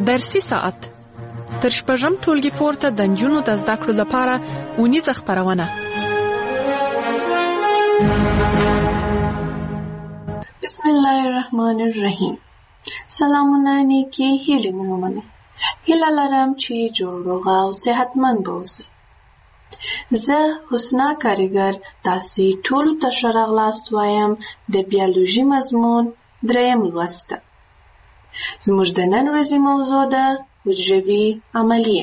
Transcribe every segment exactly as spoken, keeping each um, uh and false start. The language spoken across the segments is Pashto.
درسي ساعت تر شپږم ټولګي پورته د نجونو د زده کړو لپاره اونیزه خپرونه. بسم الله الرحمن الرحیم. سلامونه نیکی هیلې مې ومنئ. هیله لرم چې جوړ روغ او صحتمند به اوسئ. زه حسنا کاریګر تاسې ټولو ته ښه راغلاست وایم د بیولوژي مضمون دریم لوست ته. زموږ د نن ورځې موضوع ده حجروي عملیې.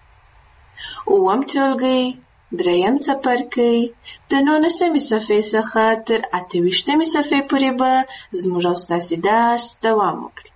اووم ټولګی دریم څپرکی د نولسمې صفحې څخه تر اته ویشتمې صفحې پورې به زموږ او ستاسې درس دوام وکړي.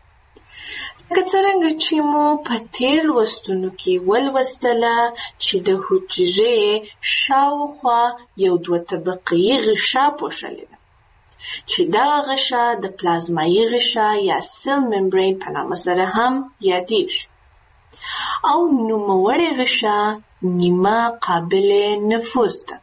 لکه څرنګه چې مو په تېر لوستونو کې ولوستله چې د حجرې شاوخوا یو دوه طبقې غشا پوښلې ده چې دغه غشا د پلازمایي غشا یا سیل ممبرین په نامه سره هم یادېږي او نوموړې غشا نیمه قابل نفوذ ده،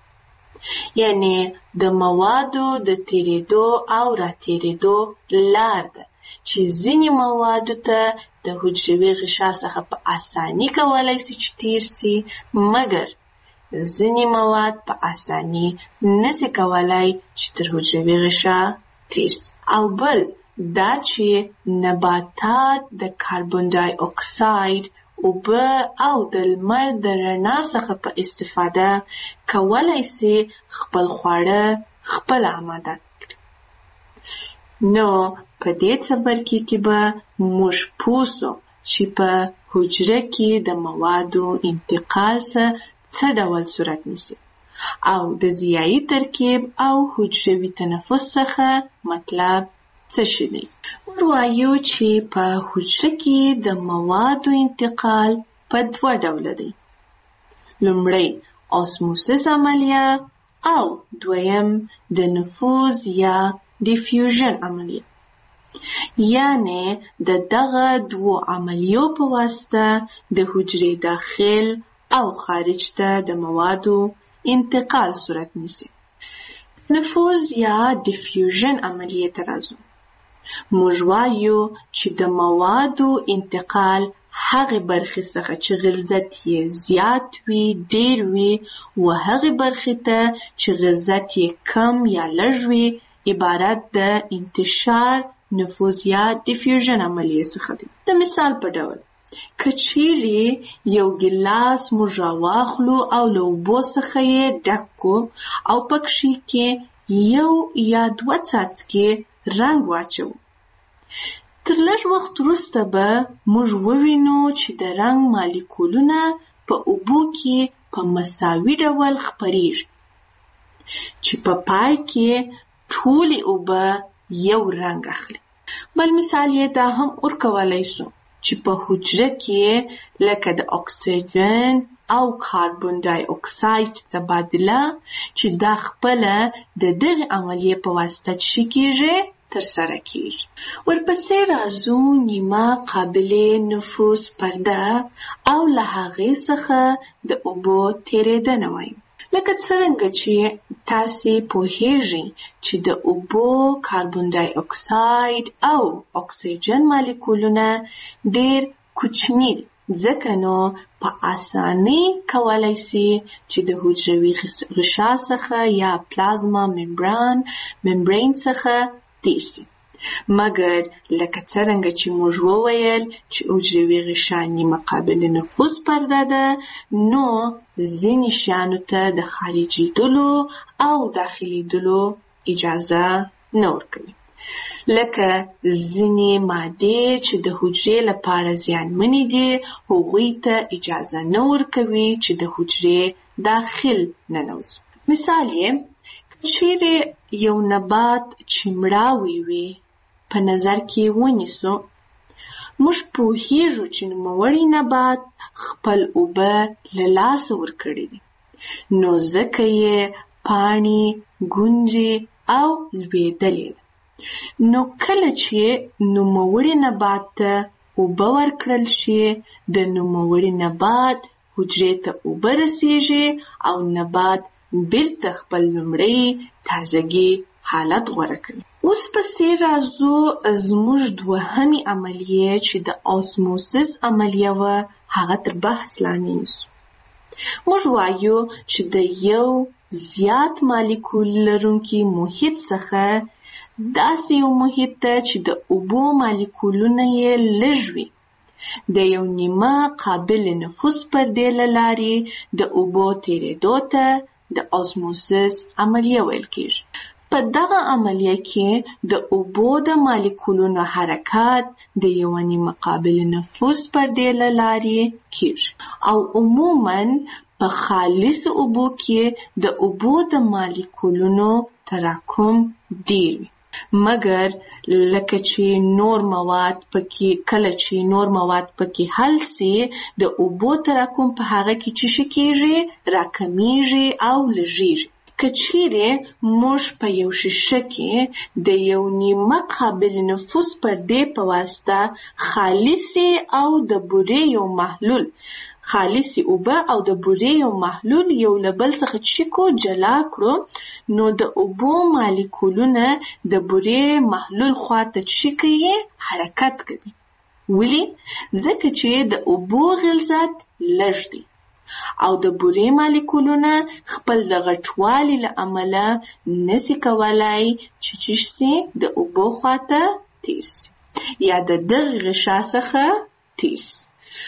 یعنی د موادو د تیرېدو او راتېرېدو لار ده چې ځینې موادو ته د حجروي غشا څخه په اساني کولی سي چې تیر سي، مګر ځینې مواد په اساني نسي کولی چې تر حجروي غشا تیر سي. او بل دا چې نباتات د کاربن ډای اکساید، اوبه او د لمر د رڼا څخه په استفاده کولی سي خپل خواړه خپل آماده کړي. نو په دې څپرکي کې به موږ پوه سو چې په حجره کې د موادو انتقال څه څه ډول صورت نیسي او د ضیایي ترکیب او حجروي تنفس څخه مطلب څه شي دی. وایو چې په حجره کې د موادو انتقال په دوه ډوله دی. لومړی اسموسیس عملیه او دویم د نفوذ یا ډیفیوژن عملیه، یعنی د دغه دوو عملیو په واسطه د حجرې داخل او خارج ته د موادو انتقال صورت نیسي. نفوذ یا ډیفیوژن عملیه ته راځو. موږ وایو چې د موادو انتقال هغې برخې څخه چې غلظت یې زیات وي، ډیر وي، و هغې برخې ته چې غلظت یې کم یا لږ وي عبارت د انتشار، نفوذ یا ډیفیوژن عملیې څخه دی. د مثال په ډول که چیرې یو ګیلاس موږ راواخلو او له اوبو څخه یې ډک کړو او پکښې کې یو یا دوه څاڅکي رنګ واچو، تر لږ وخت وروسته به موږ ووینو چې د رنګ مالیکولونه په اوبو کې په مساوي ډول خپریږي چې په پای کې ټولې اوبه یو رنګ اخلي. بل مثال یې دا هم ورکولی سو چې په حجره کې لکه د اکسیجن او کاربن ډای اکساید تبادله چې دا خپله د دغې عملیې په واسطه چې کېږي ترسره کېږي. ورپسې راځو نیمه قابل نفوذ پرده او له هغې څخه د اوبو تېرېدنه وایو. لکه څرنګه چې تاسې پوهیږئ چې د اوبو، کاربن ډای اکساید او اکسیجن مالیکولونه ډېر کوچني دي، ځکه نو په اسانۍ کولی سي چې د حجروي غشا څخه یا پلازما ممبران ممبرین څخه تیر سي. مګر لکه څرنګه چې موږ وویل چې حجروي غشا نیمه قابل نفوذ پرده ده، نو ځینې شیانو ته د خارجېدلو او داخلېدلو اجازه نه ورکوي. لکه ځینې مادې چې د حجرې لپاره زیانمنې دي، هغوی ته اجازه نه ورکوي چې د حجرې داخل ننوځي. مثال یې چیرې یو نبات چې مړاوی وي په نظر کې ونیسو، موږ پوهیږو چې نوموړی نبات خپل اوبه له لاسه ورکړي دي، نو ځکه یې پاڼې، ګونجې او لوېدلې ده. نو کله چې نوموړي نبات ته اوبه ورکړل شي، د نوموړي نبات حجرې ته اوبه رسیږي او نبات بیرته خپل لومړی تازګي حالت غوره کوي. اوس پسې راځو زموږ دوهمې عملیه چې د آسموسیس عملیه وه هغه تر بحث لاندې نیسو. موږ وایو چې د یو زیات مالیکول لرونکي محیط څخه داسې یو محیط ته چې د اوبو مالیکولونه یې لږ وي د یو نیمه قابل نفوذ پردې له لارې د اوبو تېرېدو ته د آسموسیس عملیه ویل کېږي. په دغه عملیه کې د اوبو د مالیکولونو حرکت د یوه نیمه قابل نفوذ پردې له لارې کېږي او عموماً په خالص اوبو کې د اوبو د مالیکولونو تراکم ډېر وي، مګر لکه چې نور مواد پکې کله چې نور مواد پکې حل سي د اوبو تراکم په هغه کې چې شي کېږي راکمیږي او لږیږي. که چیرې موږ په یو شیشه کې د یو نیمه قابل نفوذ پردې په واسطه خالصې او د بورې یو محلول خالصې اوبه او د بورې یو محلول یو له بل څخه چې کو جلا کړو نو د اوبو مالیکولونه د بورې محلول خواته چې کوي حرکت کوي. ولې؟ ځکه چې د اوبو غلظت لږ دی او د بورې مالیکولونه خپل د غټوالي له امله نسي کولای چې چې سي د اوبو خواته تیر سي یا د دغه غشا څخه تیر سي.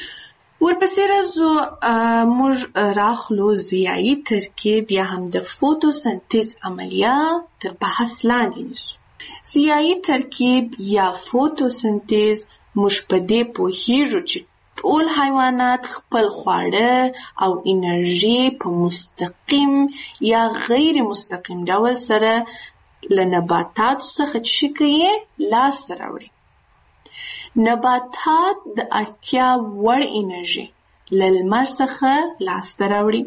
ورپسې راځو موږ راخلو ضیایي ترکیب یا هم د فوتوسنتیز عملیه تر بحث لاندې نیسو. ضیایي ترکیب یا فوتوسنتیز موږ په دې پوهیږو چې ټول حیوانات خپل خواړه او انرژي په مستقیم یا غیر مستقیم ډول سره له نباتاتو څخه چې کوي لاسته راوړي. نباتات د اړتیا وړ انرژي له لمر څخه لاسته راوړي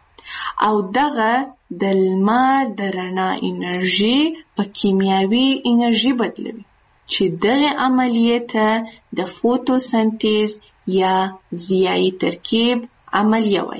او دغه د لمر د رڼا انرژي په کیمیاوي انرژي بدلوي چې دغه عملیه ته د فوتوسنتیز یا ضیایي ترکیب عملیه وایي.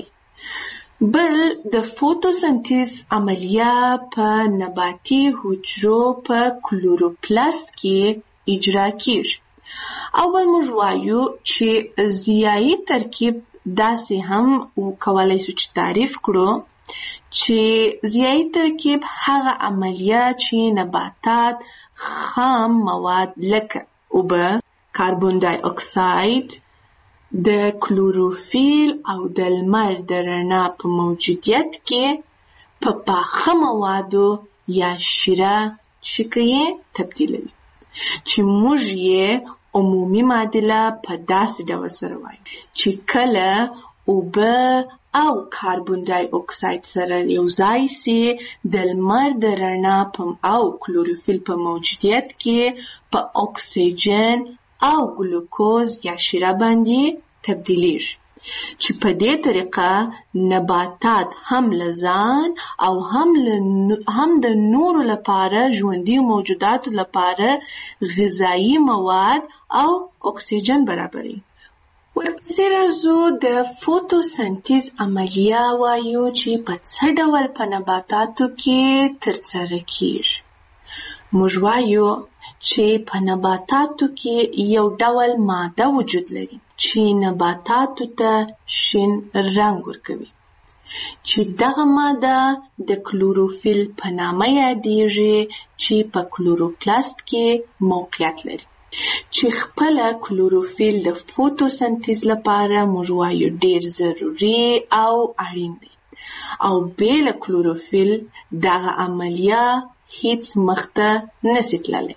بل د فوتوسنتیز عملیه په نباتي حجرو په کلوروپلاست کې اجرا کیږي. اول موږ وایو چې ضیایي ترکیب داسې هم کولای شو چې تعریف کړو چې ضیایي ترکیب هغه عملیه چې نباتات خام مواد لکه اوبه، کاربن دای اکساید، د کلوروفیل او د لمر د رڼا په موجودیت کې په پاخه موادو یا شیره شکیې تبدیلوي چې موږ یې عمومي معادله په داسې ډول سره وایو چې کله اوبه او کاربن دای اکساید سره یو ځای سي د لمر د رڼا او کلوروفیل په موجودیت کې په اکسیجن او ګلوکوز یا شیره باندې تبدیلیږي چې په دې طریقه نباتات هم له ځان او هم هم د نورو لپاره ژوندي موجوداتو لپاره غذایي مواد او اکسیجن برابري. ورپسې راځو د فوتوسنتیز عملیه وایو چې په څه ډول په نباتاتو کې ترسره کیږي. موږ وایو چې په نباتاتو کې یو ډول ماده وجود لري چې نباتاتو ته شین رنګ ورکوي چې دغه ماده د کلوروفیل په نامه یادیږي چې په کلوروپلاست کې موقعیت لري چې خپل کلوروفیل د فوتوسنتیز لپاره موږ وایو ډیر ضروري او اړین دی او بې له کلوروفیل دغه عملیه هیڅ مخته نشي تللی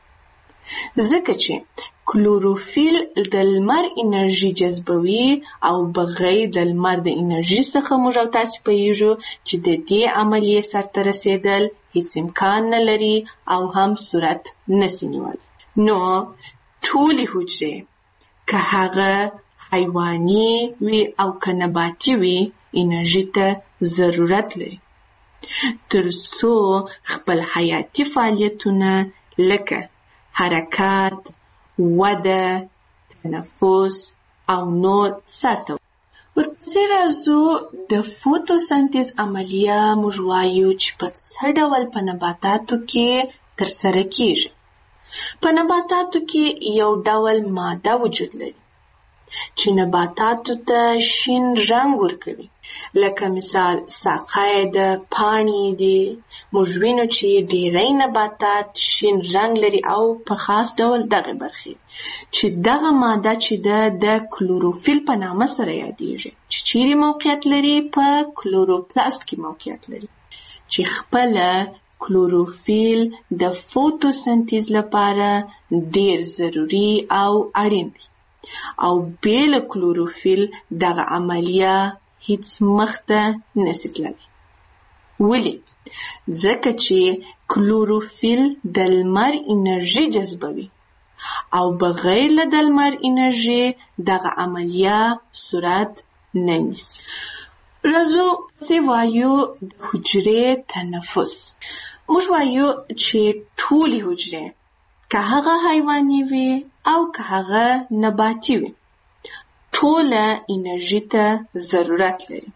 ځکه چې کلوروفیل د لمر انرژي جذبوي او بغیر د لمر د انرژي څخه موږ او تاسو پوهیږو چې د دې عملیې سرته رسیدل هیڅ امکان نه لري او هم صورت نشي نیولی. نو ټولې حجرې که هغه حیواني وي او که نباتي وي انرژي ته ضرورت لري تر څو خپل حیاتي فعالیتونه لکه حرکت، وده، تنفس او نور سرته. ورپسې راځو د فوتوسنتیز عملیه موږ وایو چې په څه ډول په نباتاتو کې ترسره کیږي. په نباتاتو کې یو ډول ماده وجود لري چې نباتاتو ته شین رنګ ورکوي. لکه مثال ساقه د پاڼې دي. موږ وینو چې ډېری نباتات شین رنګ لري او په خاص ډول دغه برخې چې دغه ماده چې ده د کلوروفیل په نامه سره یادیږي چې چیرې موقعیت لري؟ په کلوروپلاست کې موقعیت لري چې خپله کلوروفیل د فوتوسنتیز لپاره ډېر ضروري او اړین دی او بې له کلوروفیل دغه عملیه هیڅ مخته نشي تللی. ولې؟ ځکه چې کلوروفیل د لمر انرژي جذبوي او بغیر له د لمر انرژي دغه عملیه صورت نه نیسي. راځو چې وایو د حجرې تنفس. موږ وایو چې ټولې حجرې که هغه حیواني وي او که هغه نباتي وي ټوله انرژي ته ضرورت لري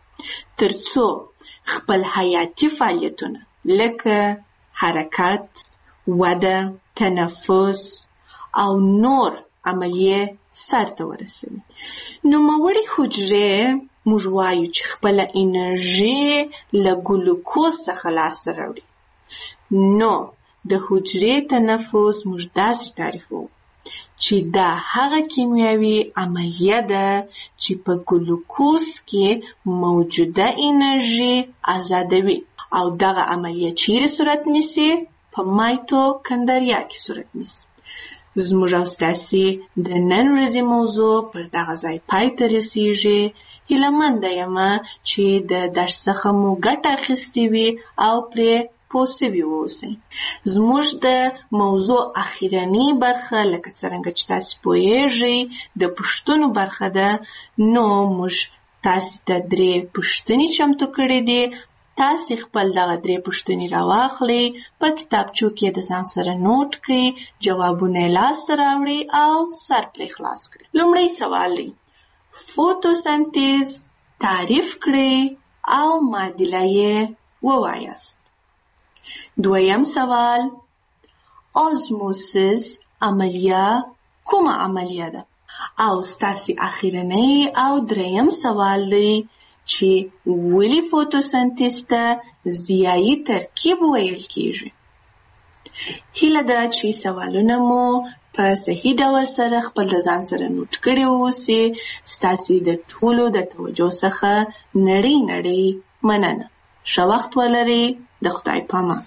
ترڅو خپل حیاتي فعالیتونه لکه حرکت، وده، تنفس او نور عملیې سرته ورسوي. نوموړې حجرې موږ وایو چې خپله انرژي له ګلوکوز څخه لاسته راوړي. نو د حجرې تنفس موږ داسې تعریفوو چې دا هغه کیمیاوي عملیه ده چې په ګلوکوز کې موجوده انرژي آزادوي او دغه عملیه چیرې صورت نیسي؟ په مایتوکندریا کې صورت نیسي. زموږ او ستاسې د نن ورځې موضوع پر دغه ځای پای ته رسیږي. هیله منده یمه چې د درس څخه مو ګټه اخیستې وي او پرې پوه سوي واوسئ. زموږ د موضوع اخیرنۍ برخه لکه څرنګه چې تاسې پوهیږئ د پوښتنو برخه ده. نو موږ تاسې ته درې پوښتنې چمتو کړې دي. تاسې خپل دغه درې پوښتنې راواخلئ، په کتابچو کې د ځان سره نوټ کړئ، جوابونه یې لاسته راوړئ او سر پرې خلاص کړئ. لومړی سوال دی فوتوسنتیز تعریف کړئ او معادله یې ووایاست. دویم سوال آزموسیس عملیه کومه عملیه ده؟ او ستاسې اخیرنۍ او دریم سوال دی چې ولې فوتوسنتیز ته ضیایي ترکیب ویل کیږي؟ هیله ده چې سوالونه مو په صحیح ډول سره خپل د ځان سره نوټ کړي واوسي. ستاسې د ټولو د توجه څخه نړۍ نړۍ مننه. ښه وخت ولرئ. د خدای پامان.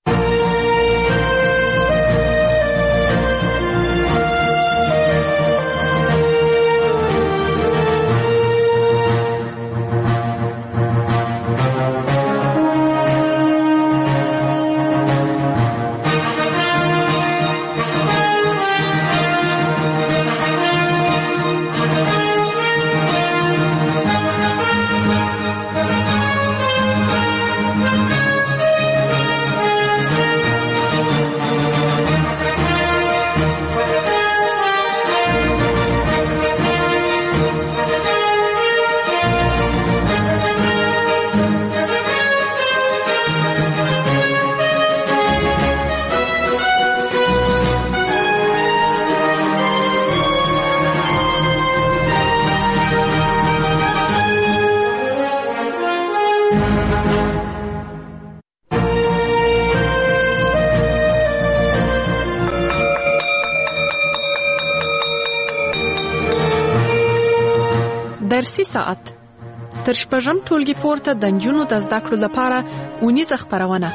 درسي ساعت تر شپږم ټولګي پورته د نجونو د زده کړو لپاره اونیزه خپرونه.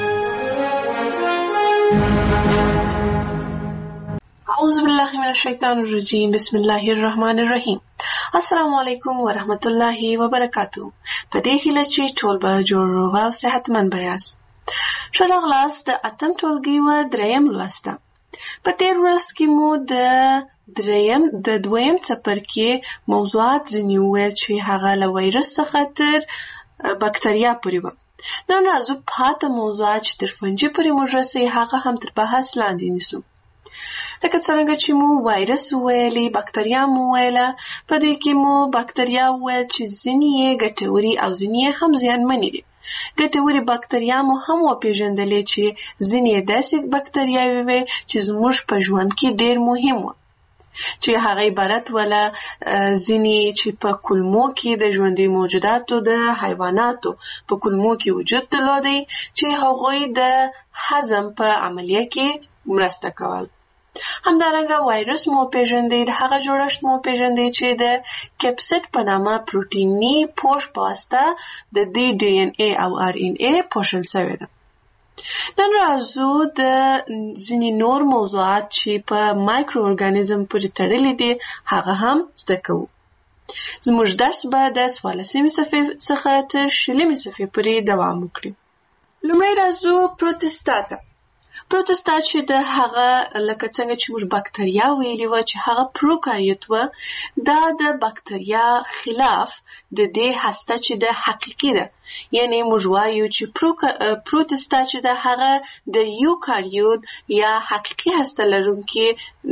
اعوذ بالله من الشیطان الرجیم. بسم الله الرحمن الرحیم. السلام علیکم ورحمت الله وبرکاتو. په دې هیله چې ټول به جوړ روغ او صحتمند به یاست. ښه راغلاست د اتم ټولګي و دریم لوسته. په تیر ورځ کې مو د دریم د دویم څپرکي موضوعات ځینې وویل چې هغه له وایرس څخه تر بکتریا پورې وه. نن راځو پاته موضوعات چې تر فنجي پورې موږ رسوي هغه هم تر بحث لاندې نیسو. لکه څرنګه چې مو وایرس وویلې، بکتریا مو وویله، په دې کې مو بکتریا وویل چې ځینې یې ګټوري او ځینې یې هم زیانمنې دي. ګټوري بکتریا مو هم وپېژندلې چې ځینې یې داسې بکتریاوې وې چې زموږ په ژوند کې ډېر مهم وو، چې هغه عبارت ولا ځینې چې په کولمو کې د ژوندي موجوداتو د حیواناتو په کولمو کې وجود درلودی چې هغوی د هضم په عملیه کې مرسته کول. همدارنګه وایرس مو پیژندې، د هغه جوړښت مو پیژندې چې د کپسید په نامه پروتیني پوښ په واسطه د دې ډي ان اے او ار ان اے پوښل شوی ده. نن راځو د ځینې نور موضوعات چې په مایکرو ارګانیزم پورې تړلي دي هغه هم زده کوو. زموږ درس به د څوارلسمې صفحې څخه تر شلمې صفحې پورې دوام وکړي. لومړی راځو پروتستا ته. پروتستا چې د هغه لکه څنګه چې موږ بکتریا ویلي وه چې هغه پروکاریوت وه، دا د بکتریا خلاف د دې هسته چې د حقیقي ده، یعنی موږ وایو چې پروتستا چې د هغه د یوکاریوت یا حقیقي هسته لرونکي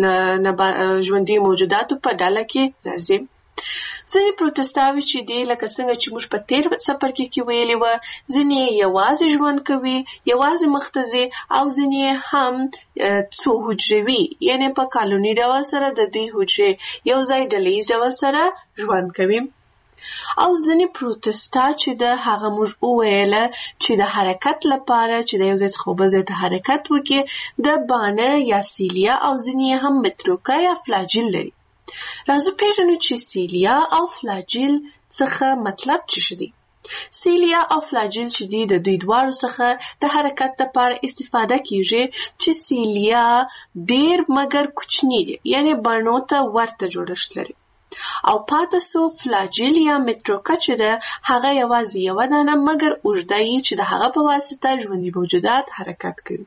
ژوندي موجوداتو په ډله کې راځي. ځینې پروتستاوي چې دي لکه څنګه چې موږ په تیر څپرکي کې ویلي وه، ځینې یوازې ژوند کوي، یوازې مخته ځي، او ځینې هم څو حجروي، یعنی په کالوني ډول سره د دوی حجرې یو ځای ډلیز ډول سره ژوند کوي. او ځینې پروتستا چې د هغه موږ وویله چې د حرکت لپاره چې د یو ځای څخه بل ځای ته حرکت وکړي د بانه یا سیلیا او ځینې هم متروکه یا فلاجیل لري. راځو پیژنو چې سیلیا او فلاجیل څخه مطلب څه شي دي. سیلیا او فلاجیل چې دي د دوی دواړو څخه د حرکت لپاره استفاده کیږي، چې سیلیا ډیر مګر کوچنی دي، یعنی بڼو ته ورته جوړښت لري، او پاتې سو فلاجیل یا متروکه چې ده هغه یوازې یوه دانه مګر اوږده یي چې د هغه په واسطه ژوندي موجودات حرکت کوي.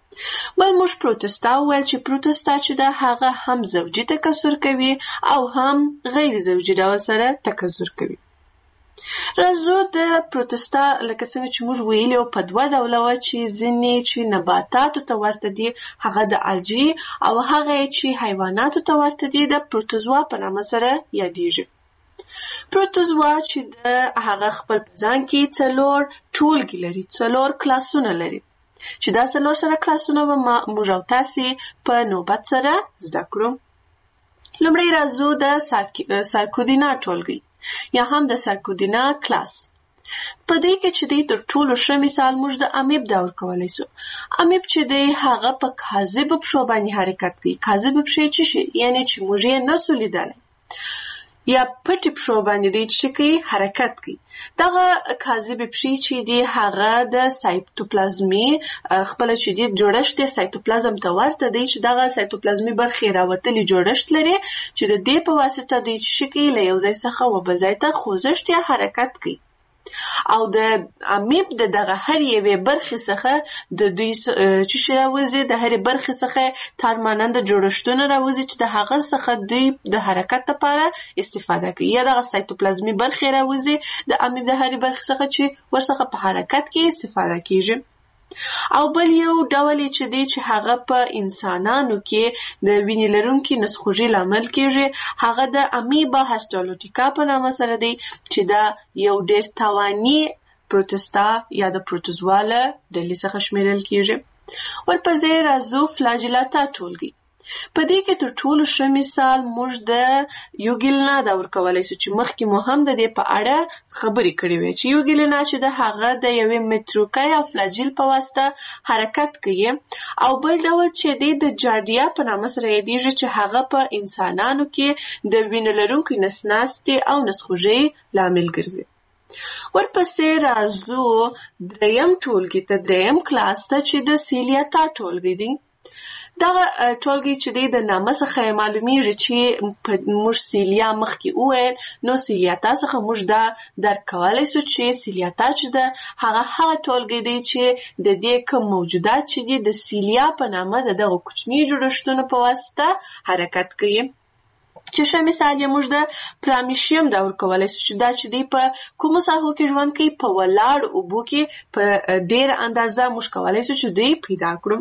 بل موږ پروتستا وویل چې پروتستا چې ده هغه هم زوجي تکثر کوي او هم غیر زوجي ډول سره تکثر کوي. راځو د پروتستا لکه څنګه چې موږ ویلي وو په دوه ډوله وه، چې ځینې چې نباتاتو ته ورته دي هغه د الجی، او هغه چې حیواناتو ته ورته دي د پروتوزوا په نامه سره یادیږي. پروتوزوا چې د هغه خپل په ځان کې څلور ټولګي لري، څلور کلاسونه لري، چې دا څلور سره کلاسونه به موږ او تاسې په نوبت سره زده کړو. لومړی راځو د سارکودینا ټولګي یا هم د سارکودینا کلاس. په دې کې چې دی تر ټولو ښه مثال موږ د امیب دا ورکولی سو. امیب چې دی هغه په کاذبو پښو باندې حرکت کوي. کاذبې پښې څه شي؟ یعنې چې موږ یې نسو لیدلی، یا پټې پښو باندې دی چې کوي حرکت کوي. دغه کاذبې پښې چې دی هغه د سایتوپلازمي خپله چې دی جوړښت یې سایتوپلازم ته ورته دی، چې دغه سایتوپلازمي برخې راوتلي جوړښت لري چې د دې په واسطه دی چې کوي له یو ځای څخه و بل ځای ته خوځښت یا حرکت کوي. او د امیب د دغه هر یوې برخې څخه د دوی چې شي راوځي، د هرې برخې څخه تارماننده جوړښتونه راوځي چې د هغه څخه دوی د حرکت لپاره استفاده کوي، یا دغه سایتوپلازمي برخې راوځي د امیب د هرې برخې څخه چې ورڅخه په حرکت کې استفاده کیږي. او بل یو ډول چې دی چې هغه په انسانانو کې د وینې لرونکي نسخوږي لامل کیږي، هغه د امیبا هسټالوټیکا په نامه سره دی، چې دا یو ډیر تاواني پروتستا یا د پروتوزوا له ډلې څخه شمیرل کیږي. ورپسې راځو فلاجیلاتا ټولګي. په دې کې تر ټولو ښه مثال موږ د یوګیلنا دا ورکولی سو، چې مخکې مو هم د دې په اړه خبرې کړې وې چې یوګیلنا چې د هغه د یوې متروکه یا فلاجیل په واسطه حرکت کوي. او بل ډول چې دی د جارډیا په نامه سره یادیږي، چې هغه په انسانانو کې د وینې لرونکي نسناستې او نسخوږۍ لامل ګرځي. ورپسې راځو دریم ټولګي ته، دریم کلاس ته، چې د سیلیاتا ټولګي دی. دغه ټولګي چې دی د نامه څخه معلومیږي چې موږ سیلیا مخکې وویل، نو سیلیاتا څخه موږ دا درک کولی سو چې سیلیاتا چې ده هغه هغه ټولګي دی چې د دې کوم موجودات چې دي د سیلیا په نامه د دغه کوچني جوړښتونو په واسطه حرکت کوي. چې ښه مثال یې موږ د پرامیشیم دا ورکولی سو، چې دا چې دی په کومو ساحو کې ژوند کوي؟ په ولاړو اوبو کې په ډېره اندازه موږ کولی سو چې دوی پیدا کړو.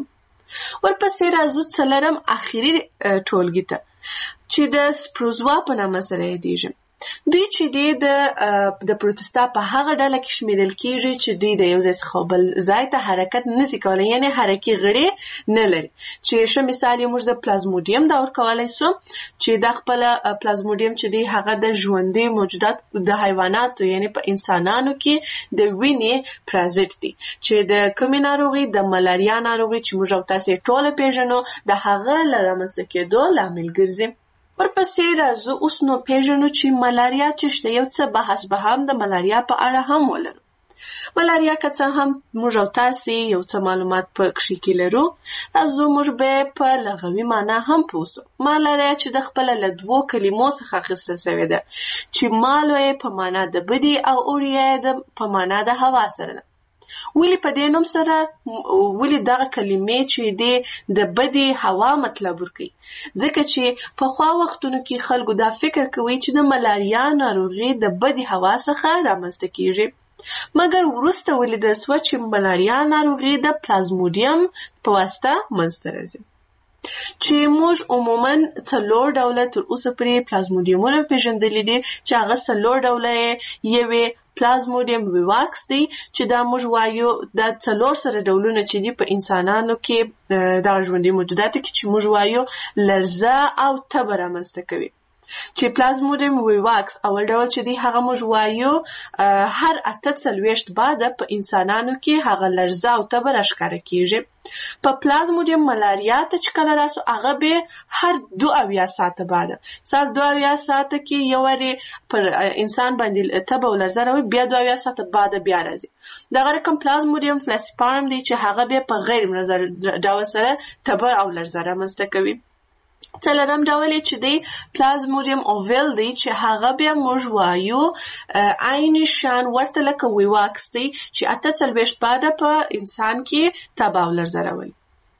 ورپسې راځو څلورم اخري ټولګي ته چې د سپروزوا په نامه سره یادېږي. دوی چې دی د د پروتستا په هغه ډله کې شمیرل کیږي چې دوی د یو ځای څخه بل ځای ته حرکت نشي کولی، یعنی حرکي غړي نه لري. چې ښه مثال یې موږ د پلازموډیم دا ورکولی سو چې دا خپله پلازموډیم چې دی هغه د ژوندي موجودات د حیواناتو یعنی په انسانانو کې د وینې پرازیت دی چې د کومې ناروغي د ملاریا ناروغي چې موږ او تاسې ټوله پیژنو د هغه له رامنځته کېدو لامل ګرځي. ورپسې راځو اوس نو پیژنو چې ملاریا چې شته، یو څه بحث به هم د ملاریا په اړه هم ولرو. ملاریا که څه هم موږ او تاسې یو څه معلومات په کښې کې لرو، راځو موږ به په لغوي معنا هم پوه سو. ملاریا چې د خپله له دوو کلمو څخه اخیستل سوې ده چې مالو یې په معنا د بدي او اوریا یې په معنا د هوا سره ده. ولی په دې نوم سره ولی دغه کلمې چې دی د بدی هوا مطلب ورکوي، ځکه چې پخوا وختونو کې خلکو دا فکر کوي چې د ملاریا ناروغي د بدی هوا څخه رامنځته کیږي، مګر وروسته ولیدل سوه چې ملاریا ناروغي د پلازموډیم په واسطه منځته راځي. چې موږ عموما څلور ډوله تر اوسه پورې پلازموډیمونه پیژندلي دي چې هغه څلور ډوله یې یوې پلازموډیم ویواکس دی چې دا موږ وایو دا څلور سره ډولونه چې دي په انسانانو کې دغه ژوندي موجوداتو کې چې موږ وایو لرزه او تبه رامنځته کوي. چې پلازموډیم ویواکس اول ډول چې دی هغه موږ وایو هر اته څلوېښت بعده په انسانانو کې هغه لرزه او تبه راښکاره کیږي. په پلازموډیم ملاریا ته چې کله راسو هغه به هر دو اویا ساعته بعده سر دو اویا ساعته کې یو وارې پر انسان باندې تبه او لرزه راوړي، بیا دو اویا ساعته بعده بیا راځي. دغه رقم پلازموډیم فلاسپارم دی چې هغه بیا په غیر منظم ډول سره تبه او لرزه رامنځته کوي. څلورم ډول چې دی پلازموډیم اوویل دی چې هغه بیا موږ وایو عین شان ورته لکه ویواکس دی چې اته څلوېښت بعده په انسان کې تبه او لرزه راولي.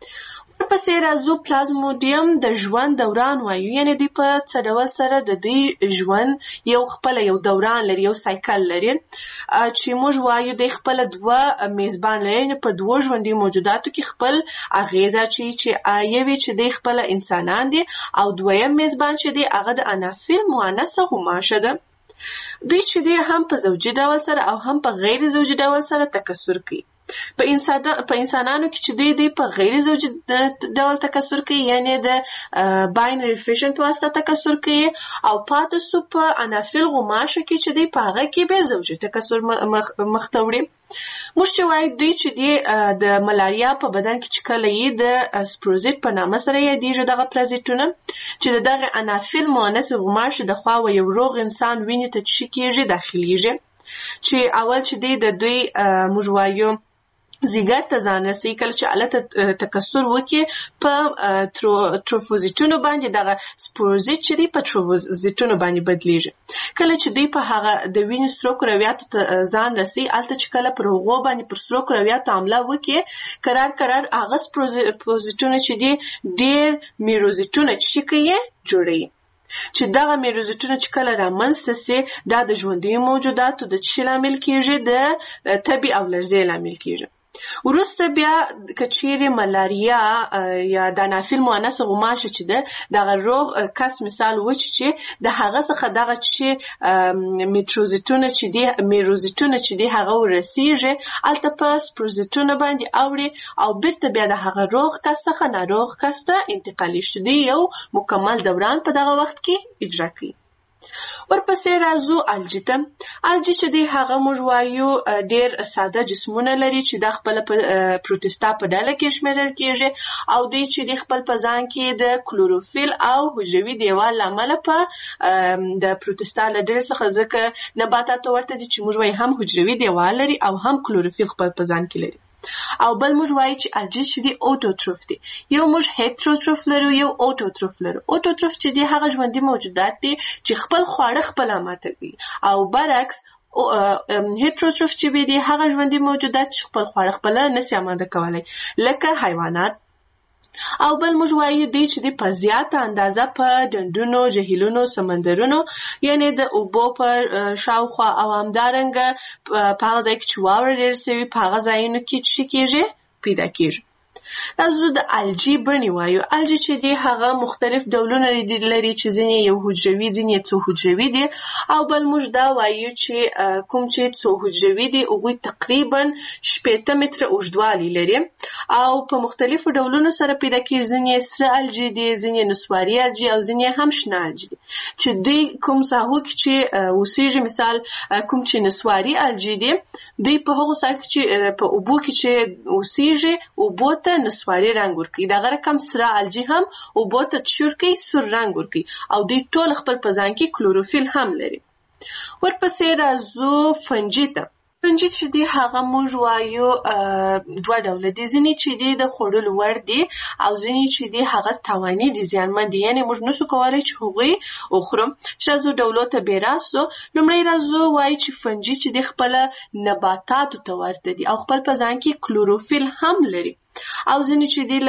ورپسې راځو پلازموډیم د ژوند دوران وایو، یعنی دوی په څه ډول سره د دوی ژوند یو خپله یو دوران لري، یو سایکل لري چې موږ وایو دوی خپله دوه میزبان لري په دوو ژوندي موجوداتو کې خپل اغیزه اچوي چې یوې چې دوی خپله انسانان دي او دویم میزبان چې دی هغه د انافیل مؤنثه غوماشه ده. دوی چې دی هم په زوجي ډول سره او هم په غیر زوجي ډول سره تکثر کوي. په انسان په انسانانو کې چې دوی دی په غیر زوجي ډول تکثر کوي، یعنی د باینري فیشن په واسطه تکثر کوي، او پاتې سو په انافیل غوماشه کې چې دی په هغه کې به زوجي تکثر مخته وړي. موږ چې وایو دوی چې دی د ملاریا په بدن کې چې کله یې د سپروزیت په نامه سره یادېږي دغه پرازیتونه چې د دغه انافیل مؤنث غوماشې د خوا و یو روغ انسان وینې ته چې کېږي داخلیږي، چې اول چې دی د دوی موږ وایو زیګر ته ځان رسوي، کله چې هلته تکثر وکړي په تروفوزیتونو باندې دغه سپوروزیت چې دی په تروفوزیتونو باندې بدلیږي. کله چې دوی په هغه د وینې سرو کرویاتو ته ځان رسوي، هلته چې کله پر هغو باندې پر سرو کرویاتو حمله وکړي، قرار قرار هغه سپوروزیتونه چې دی ډېر میروزیتونه چې کوي جوړوي، چې دغه میروزیتونه چې کله رامنځته سي دا د ژوندیو موجوداتو د څه لامل کیږي؟ د تبې او لرزې لامل کیږي. وروسته بیا که چیرې ملاریا یا د انافیل مؤنثه غوماشه چې ده دغه روغ کس مثال وچ چې د هغه څخه دغه چې میټروزیتونه چې دي میروزیتونه چې دي هغه ورسیږي، هلته په سپروزیتونه باندې اوړي او بیرته بیا د هغه روغ کس څخه ناروغ کس ته انتقالي شي، دوی یو مکمل دوران په دغه وخت کې اجرا کوي. ورپسې راځو الجی ته. الجی چې دی هغه موږ وایو ډېر ساده جسمونه لري چې دا خپله په پروتستا په ډله کې شمیرل کېږي، او دوی چې دی خپل په ځان کې د کلوروفیل او حجروي دیوال له امله په د پروتستا له ډلې څخه ځکه نباتاتو ورته دي چې موږ وایو هم حجروي دیوال لري او هم کلوروفیل خپل په ځان کې لري. او بل موږ وایو چې الجی چې دی اوټوټروف دی. یو موږ هیټروټروف لرو، یو اوټوټروف لرو. اوټوټروف چې دی هغه ژوندي موجودات دي چې خپل خواړه خپله ماتوي، او برعکس هیټروټروف چې دی هغه ژوندي موجودات چې خپل خواړه خپله نسي اماده کولی، لکه حیوانات. او بل موږ وایو دی چې دی په زیاته اندازه په ډنډونو، جهیلونو، سمندرونو، یعنی د اوبو په شاوخوا او همدارنګه په هغه ځای کې چې واوره ډېره سوي په هغه ځایونو کې چې کېږي پیدا کېږي. راځو د الجی بڼې وایو. الجی چې دی هغه مختلف ډولونه لري چې ځینې یو حجروي ځینې څو حجروي دي او بل موږ دا وایو چې کوم چې څو حجروي دي هغوی تقریبا شپېته متره اوږدوالی لري او په مختلفو ډولونو سره پیدا کېږي. ځینې سره الجی دي، ځینې نسواري الجی او ځینې هم شنه الجی دي چې دوی کوم ساحو کې چې اوسېږي. مثال کوم چې نسواري الجی دي دوی په هغو ساحو کې چې په اوبو کې چې اوسېږي اوبو ته نسواري رنګ ورکوي. دغه رقم سره الجی هم اوبو ته تشور کوي، سور رنګ ورکوي او دوی ټول خپل په ځان کې کلوروفیل هم لري. ورپسې راځو فنجي ته. فنجي چې دی هغه موږ وایو دوه ډوله دي. ځینې چې دی د خوړلو وړ دي او ځینې چې دی هغه تاواني دي، زیانمن دي، یعنې موږ نسو کولی چې هغوی وخورو. چې راځو ډولو ته بې راستو. لومړی راځو وایي چې فنجي چې دی خپله نباتاتو ته ورته دي او خپل په ځان کې کلوروفیل هم لري. او ځینې چې دی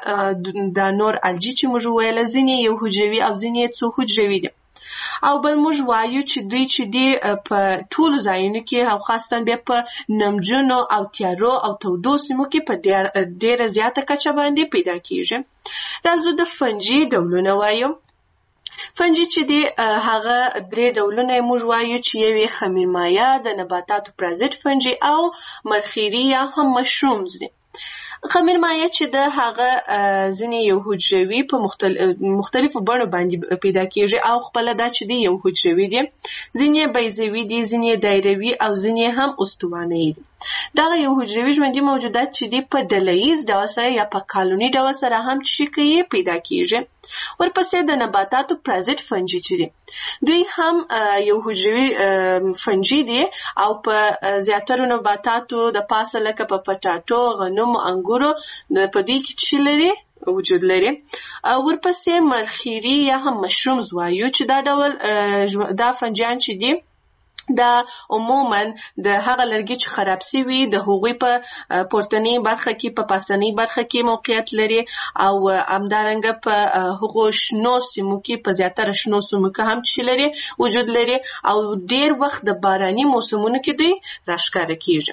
لکه دا نور الجی چې موږ ویله ځینې یو حجروي او ځینې څو حجروي دي. او بل موږ وایو چې دوی چې دی په ټولو ځایونو کې او خاصتاً بیا په نمجنو او تیارو او تودو سیمو کې په ډېره زیاته کچه باندې پیدا کېږي. راځو د فنجي ډولونه وایو. فنجي چې دی هغه درې ډولونه یې موږ وایو چې یو یې خمیرمایه د نباتاتو پرازیت فنجي او مرخیري یا هم مشرومز دي. خمیرمایه چې د هغه ځینې یو حجروي په مختلفو بڼو باندې پیدا کېږي او خپله دا چې دی یو حجروي دي، ځینې بیضوي دي، ځینې دایروي او ځینې هم استوانه‌یي دي. دغه یو حجروي ژوندي موجودات چې دی په ډله ییز ډول سره یا په کالوني ډول سره هم چې کوي پیدا کېږي. ورپسې د نباتاتو پرازیت فنجي چې دي دوی هم یو حجروي فنجي دي او په زیاترو نباتاتو د پاسه لکه په پټاټو، غنمو، انګورو په دوی کې چې لري وجود لري. ورپسې مرخیري یا هم مشرومز وایو چې دا ډول دا فنجیان چې دي دا عموما د هغه لرګي چې خراب سوي د هغوی په پورتنۍ برخه کې په پاسنۍ برخه کې موقعیت لري او همدارنګه په هغو شنو سیمو کې په زیاتره شنو سیمو کې هم چې لري وجود لري او ډېر وخت د باراني موسمونو کې دوی راښکاره کېږي.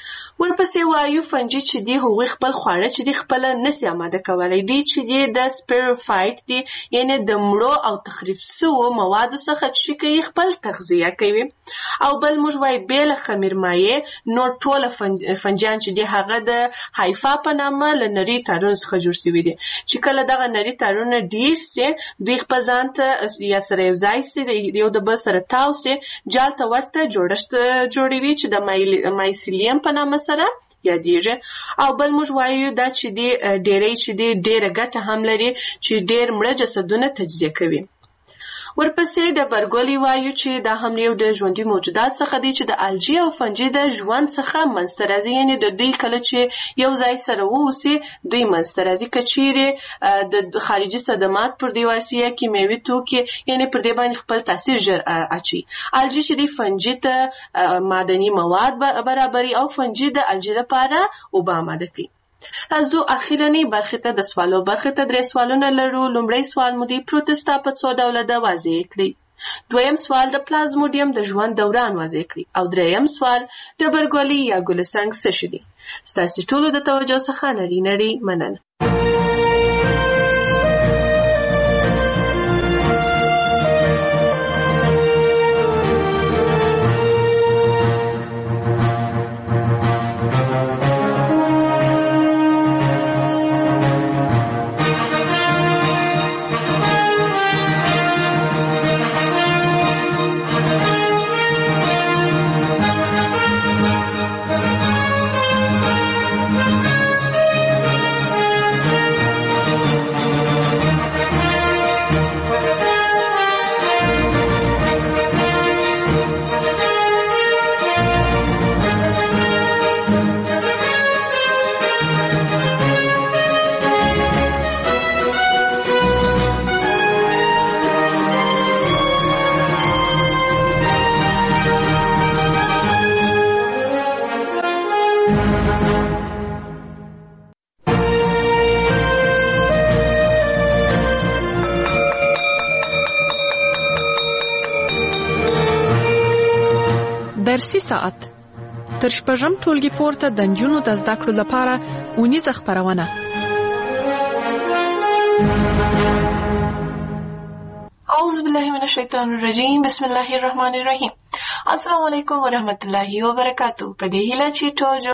ورپسې وایو فنجي چې دی هغوی خپل خواړه چې دی خپله نسي اماده کولی. دوی چې دی د سپیروفایټ دی، یعنې د مړو او تخریب سوو موادو څخه چې کوي خپل تغذیه کوي. او بل موږ وایو بې له خمیرمایې نور ټوله فنجیان چې دی هغه د هایفا په نامه له نري تارونو څخه جوړ سوي دي چې کله دغه نري تارونه ډېر سي دوی خپل ځان ته یا سره یو ځای سي، یو د بل سره تاو سي، جال ته ورته جوړښت جوړوي چې د مایسیلیم په نامه سره یادیږي. او بل موږ وایو دا چې دی ډېری چې دی ډېره ګټه هم لري چې ډېر مړه جسدونه تجزیه کوي. ورپسې ډبرګولي وایو چې دا هم یو د ژوندي موجودات څخه دی چې د الجی او فنجي د ژوند څخه منځته راځي، یعنې د دوی کله چې یو ځای سره واوسي دوی منځته راځي. که چیرې د خارجي صدمات پر دې ورسي یا کیمیاوي توکي یعنې پر دې باندې خپل تاثیر ژر اچوي. الجی چې دی فنجي ته معدني مواد برابري او فنجي د الجی لپاره اوبه اماده کوي. راځو اخیرنۍ برخې ته د سوالو برخې ته درې سوالونه لرو. لومړی سوال مو دی پروتستا په څو ډوله ده واضح کړئ. دویم سوال د پلازموډیم د ژوند دوران واضح کړئ. او دریم سوال ډبرګولي یا ګلسنګ څه شي دي. ستاسې ټولو د توجه څخه نړۍ نړۍ مننه. درسي ساعت تر شپږم ټولګي پورته د نجونو د زده کړو لپاره اونیزه خپرونه الشیطان الرجیم بسم الله الرحمن الرحیم. السلام علیکم ورحمت الله وبرکاتو. په دې هیله چې ټول